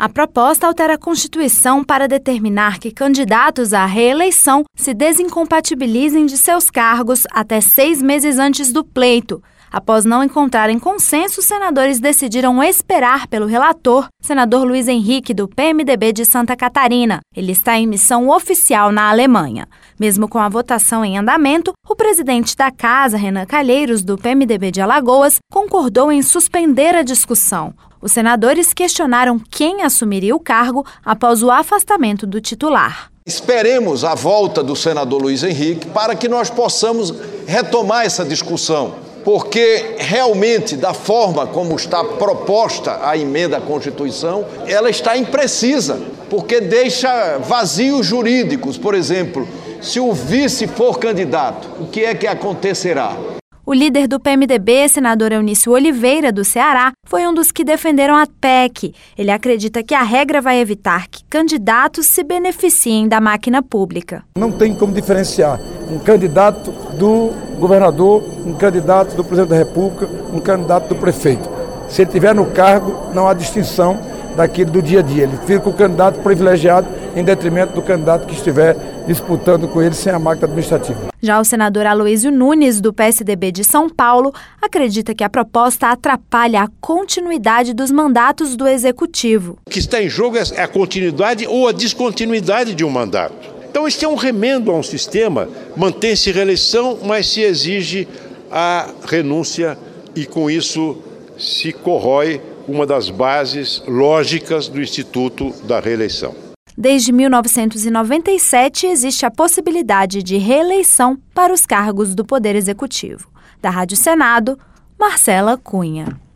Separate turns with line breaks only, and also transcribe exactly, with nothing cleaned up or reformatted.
A proposta altera a Constituição para determinar que candidatos à reeleição se desincompatibilizem de seus cargos até seis meses antes do pleito. Após não encontrarem consenso, os senadores decidiram esperar pelo relator, senador Luiz Henrique, do P M D B de Santa Catarina. Ele está em missão oficial na Alemanha. Mesmo com a votação em andamento, o presidente da Casa, Renan Calheiros, do P M D B de Alagoas, concordou em suspender a discussão. Os senadores questionaram quem assumiria o cargo após o afastamento do titular.
Esperemos a volta do senador Luiz Henrique para que nós possamos retomar essa discussão, porque realmente, da forma como está proposta a emenda à Constituição, ela está imprecisa, porque deixa vazios jurídicos. Por exemplo, se o vice for candidato, o que é que acontecerá?
O líder do P M D B, senador Eunício Oliveira, do Ceará, foi um dos que defenderam a P E C. Ele acredita que a regra vai evitar que candidatos se beneficiem da máquina pública.
Não tem como diferenciar um candidato do governador, um candidato do presidente da República, um candidato do prefeito. Se ele estiver no cargo, não há distinção daquilo do dia a dia. Ele fica com o candidato privilegiado em detrimento do candidato que estiver disputando com ele sem a máquina administrativa.
Já o senador Aloísio Nunes, do P S D B de São Paulo, acredita que a proposta atrapalha a continuidade dos mandatos do Executivo.
O que está em jogo é a continuidade ou a descontinuidade de um mandato. Então, isso é um remendo a um sistema, mantém-se reeleição, mas se exige a renúncia e, com isso, se corrói uma das bases lógicas do Instituto da Reeleição.
Desde mil novecentos e noventa e sete, existe a possibilidade de reeleição para os cargos do Poder Executivo. Da Rádio Senado, Marcela Cunha.